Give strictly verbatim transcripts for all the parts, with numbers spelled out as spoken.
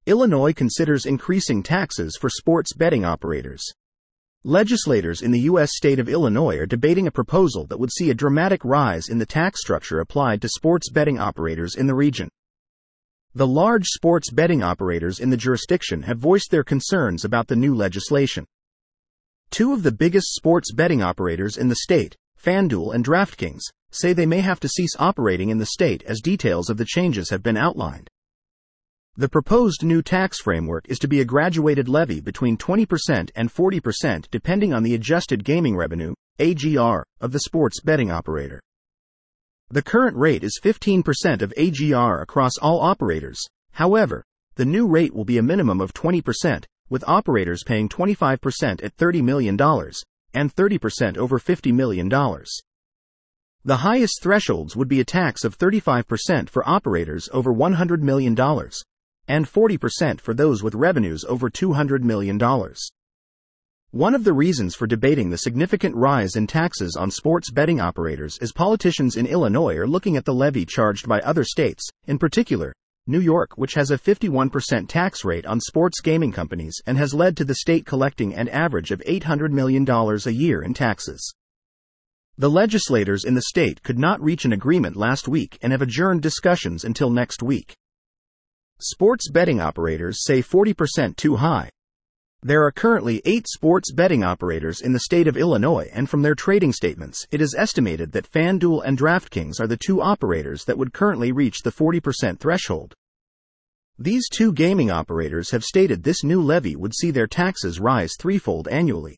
Illinois considers increasing taxes for sports betting operators. Legislators in the U S state of Illinois are debating a proposal that would see a dramatic rise in the tax structure applied to sports betting operators in the region. The large sports betting operators in the jurisdiction have voiced their concerns about the new legislation. Two of the biggest sports betting operators in the state, FanDuel and DraftKings, say they may have to cease operating in the state as details of the changes have been outlined. The proposed new tax framework is to be a graduated levy between twenty percent and forty percent depending on the adjusted gaming revenue, A G R, of the sports betting operator. The current rate is fifteen percent of A G R across all operators. However, the new rate will be a minimum of twenty percent, with operators paying twenty-five percent at thirty million dollars and thirty percent over fifty million dollars. The highest thresholds would be a tax of thirty-five percent for operators over one hundred million dollars and forty percent for those with revenues over two hundred million dollars. One of the reasons for debating the significant rise in taxes on sports betting operators is politicians in Illinois are looking at the levy charged by other states, in particular, New York, which has a fifty-one percent tax rate on sports gaming companies and has led to the state collecting an average of eight hundred million dollars a year in taxes. The legislators in the state could not reach an agreement last week and have adjourned discussions until next week. Sports betting operators say forty percent too high. There are currently eight sports betting operators in the state of Illinois, and from their trading statements, it is estimated that FanDuel and DraftKings are the two operators that would currently reach the forty percent threshold. These two gaming operators have stated this new levy would see their taxes rise threefold annually.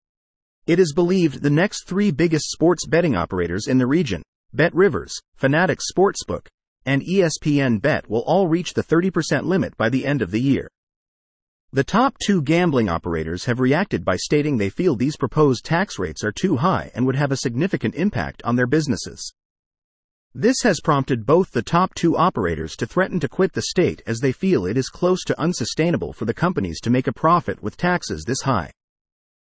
It is believed the next three biggest sports betting operators in the region, BetRivers, Fanatics Sportsbook, and E S P N Bet, will all reach the thirty percent limit by the end of the year. The top two gambling operators have reacted by stating they feel these proposed tax rates are too high and would have a significant impact on their businesses. This has prompted both the top two operators to threaten to quit the state as they feel it is close to unsustainable for the companies to make a profit with taxes this high.